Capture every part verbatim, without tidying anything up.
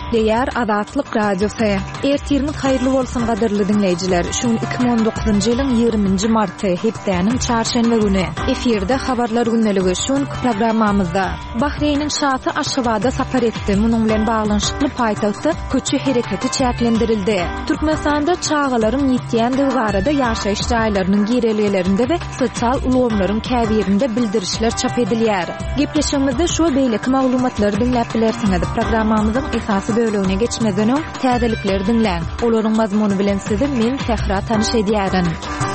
Diýär Azatlyk Radiosu. Ertiriniz haýyrly bolsun gaderli dinleýijiler. Şu iki bin on dokuzunçy ýylyň ýygrüminji marty hepdeniň çarşembe güni efirde habarlar günneligi şu programmamyzda Bahreýniň şahy Aşgabatda sapar etdi. Munyň bilen baglanşykly paýtagtda köçü hereketi çäklendirildi. Türkmenistanda çağalaryň ýetýändigi barada ýaşaýyş jaýlarynyň girelgelerinde we sosial ulgamlaryň käbirinde bildirişler çap edilýär. Gepleşmemizde şu beýleki maglumatlary dinläp bilersiňiz. Programmamyzyň esasy bölügine geçmeden öň täzelikleri dinläň. Olaryň mazmuny bilen sizi men Fehra tanyş edýärin.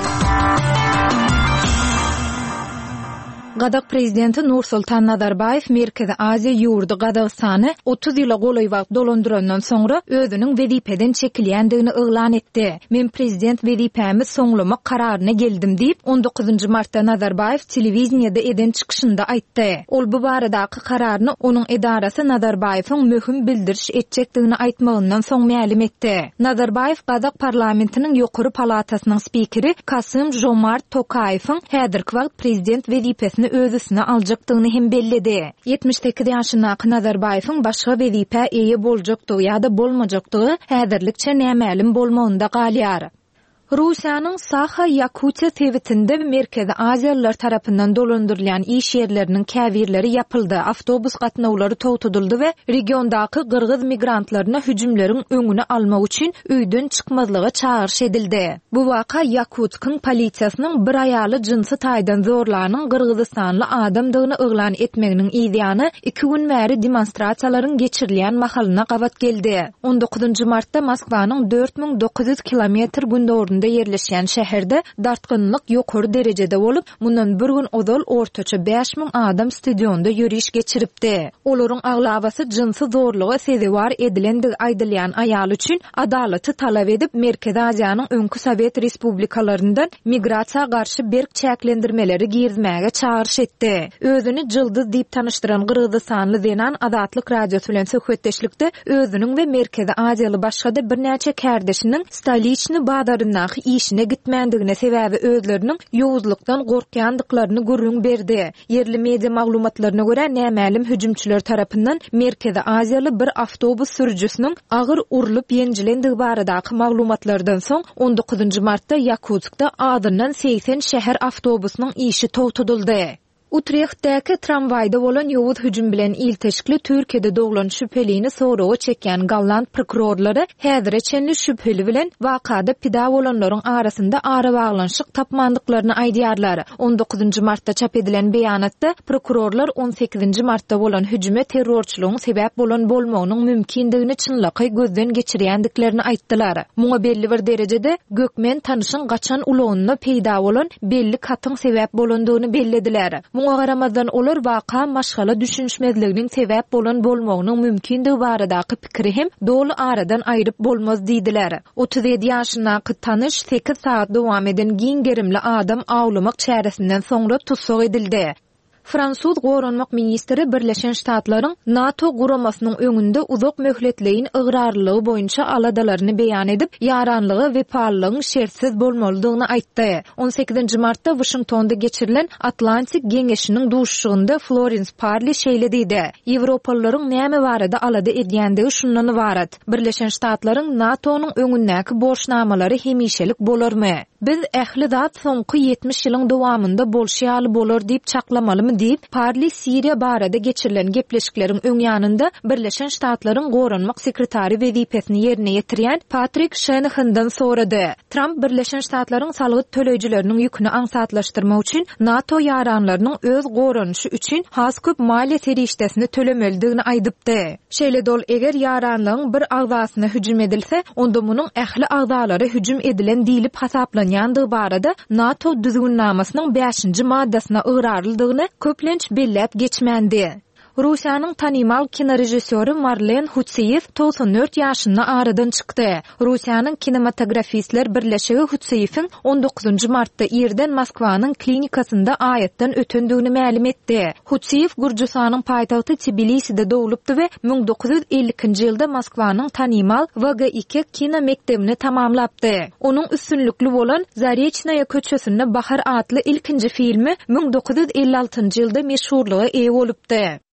Gadak prezidenti Nursultan Nazarbayev Merkezi Aziýa ýurdu Gadagstany otuz ýyla goly wagt dolandyrandan soňra özüniň wezipeden çekilýändigini yglan etdi. Men prezident wezipämi soňlamak kararyna geldim diýip on dokuzunçy martda Nazarbayev telewiziýada eden çykyşynda aýtdy. Ol bu baradaky kararyny onuň edarasy Nazarbayewiň möhüm bildiriş etjekdigini aýtmagyndan soň ma'lum etdi. Nazarbayev Gadak parlamentiniň ýokary palatasynyň spikeri Kasym-Jomart Tokayewiň häzirki wagt prezident wezipesini özüsine aljakdygyny hem bellidi. yetmiş sekiz ýaşyndaky Nazarbayewiň başga wezipe eýe boljakdygy ýa-da bolmajakdygy häzirlikçe nämälim bolmagynda galýar. Rusiýanyň Saha Yakutiya tewitinde Merkezi Aziýalılar tarapyndan dolandyrılan iş yerleriniň käbirleri yapyldy. Avtobus gatnawlary togtudyldy we regiondaky Gırgyz migrantlaryna hüjümleriň öňüni almak üçin öýden çykmazlyga çağırş edildi. Bu waka Yakutsk polisiýasynyň bir aýaly jinsy taýdan zorlanyň Gırgyzstanly adamdygyny yglan etmeginiň ýa-da iki gün bäri demonstrasiýalaryň geçirilýän mahalyna gabat geldi. on dokuzunçy martda Moskwanyň dört bin dokuz ýüz kilometr gündorunda yerleşen şäherde dartgynlyk ýokary derejede bolup, mundan bir gün ozal ortaça beş bin adam stadionda ýürüýüş geçiripdi. Olaryň aglabasy jinsy zorlugy sezewar edilendigi aýdylýan aýal üçin adalaty talap edip Merkezi Aziýanyň öňkü Sowet respublikalaryndan migrasiýa garşy berk çäklendirmeleri girizmäge çağırş etdi. Özüni jyldız diýip tanyşdyran Gırgyzstanly Zenan Azatlyk Radiosu bilen söhbetdeşlikde özüniň we Merkezi Aziýaly başga bir näçe kärdeşiniň Stoliçny badarynda işine gitmendigine sebäbi özleriniň ýowuzlukdan gorkýandyklaryny görüň berdi. Yerli media maglumatlaryna görä nämälim hüjümçüler tarapyndan Merkezi Aziýaly bir awtobus sürüjüsiniň agyr urulyp ýenjilendigi baradaky maglumatlardan soň on dokuzunçy martda Yakutskda adyndan seksen şäher awtobusynyň işi togtudyldy. Utrechtdäki tramwaýda bolan ýowuz hüjüm bilen ilteşikli Türkiýede doglan şüphelini soragy çekýän Galland prokurorlary häzirçe şüpheli bilen wakada pida bolanlaryň arasynda ara baglanşyk tapmandyklaryny aýdýarlar. on dokuzunçy martda çap edilen beýanatda prokurorlar on sekizinçi martda bolan hüjüme terrorçylygyň sebäp bolan bolmagynyň mümkindigini çynlaky gözden geçirýändiklerini aýtdylar. Muňa belli bir derejede gökmen tanyşyň gaçan ulanyna peýda bolan belli katyň sebäp bolandygyny bellediler. Muňa garamadan olar waka maşgala düşünşmezliginiň sebäp bolan bolmagynyň mümkindigi baradaky pikiri hem dolu aradan aýryp bolmaz diýdiler. otuz ýedi ýaşyndaky tanyş sekiz saat dowam eden giň gerimli adam awlamak çäresinden soňra tutsak edildi. Fransuz Goranmak ministri Birleşen Ştatlaryň NATO guramasynyň öňünde uzak möhletleýin ıgrarlygy boýunça aladalaryny beýan edip, ýaranlygy we paýlygyň şertsiz bolmalydygyny aýtdy. on sekizinçi martda Washingtonda geçirilen Atlantik Geňeşiniň duşuşygynda Florence Parly şeýle diýdi: "Ýewropalaryň näme barada alada edýändigi şundan ibarat. Birleşen Ştatlaryň NATO'nyň öňündäki borçnamalary hemişelik bolarmy? Biz ähli zat soňky ýetmiş ýylyň dowamında bolşýaly bolar diýip çaklamalymy?" diýip Parly Siriýa barada geçirilen gepleşikleriň öň ýanynda Birleşen Ştatlaryň goranmak sekretary wezipesini ýerine ýetirýän Patrick Shanahan'dan sorady. Trump Birleşen Ştatlaryň salgy töleýijileriniň ýüküni aňsatlaşdyrmak üçin NATO ýaranlarynyň öz goranşy üçin has köp maliýe serişdesini tölemeldigini aýdypdy. Şeýle dol eger ýaranlygyň bir agzasyna hüjüm edilse, onda munyň ähli agzalary hüjüm edilen diýilip hasaplanýandygy barada NATO düzgünnamasynyň beşinçi maddasyna ıgrarlydygyny köplenç bellep geçmendi. Rusiýanyň tanymal kino rejissöri Marlen Hutseyev doksan dört ýaşynda aradan çykdy. Rusiýanyň kinematografistler birleşigi Hutseyewiň on dokuzunçy martda ýerden Moskwanyň klinikasynda aýatdan ötendigini ma'lum etdi. Hutseyew Gürjistanyň paýtagty Tbiliside dowulupdy we bin dokuz ýüz ellikinji ýylda Moskwanyň tanymal W G iki kino mekdebini tamamlapdy. Onuň üstünlükli bolan Zarechnaýa köçesinde Bahar adly ilkinji filmi bin dokuz ýüz elli altynjy ýylda meşhurlyga eýe bolupdy.